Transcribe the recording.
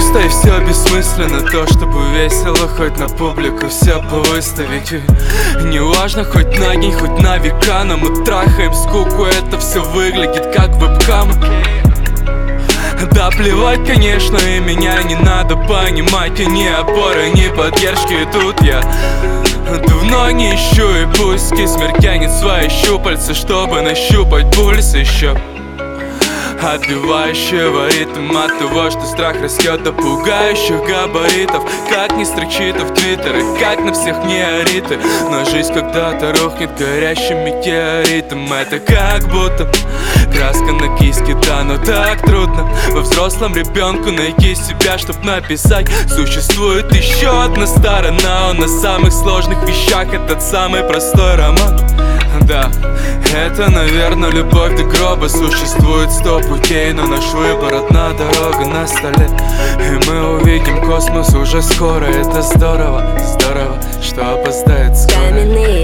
пусто и все бессмысленно. То, чтобы весело, хоть на публику все повыставить. Не важно, хоть на день, хоть на века, но мы трахаем скуку, это все выглядит как вебкам. Да плевать, конечно, и меня не надо понимать. И ни опоры, ни поддержки, и тут я давно не ищу, и пусть кисмер тянет свои щупальца, чтобы нащупать пульс еще отбивающего ритм от того, что страх растет до пугающих габаритов. Как ни строчито в твиттере, как на всех не ориты, но жизнь когда-то рухнет горящим метеоритом. Это как будто краска на киске, да, но так трудно во взрослом ребенку найти себя, чтоб написать. Существует еще одна сторона, он на самых сложных вещах, этот самый простой роман. Да, это, наверное, любовь до гроба. Существует 100 путей, но наш выбор одна дорога на столе. И мы увидим космос уже скоро. Это здорово, здорово, что опоздает скоро.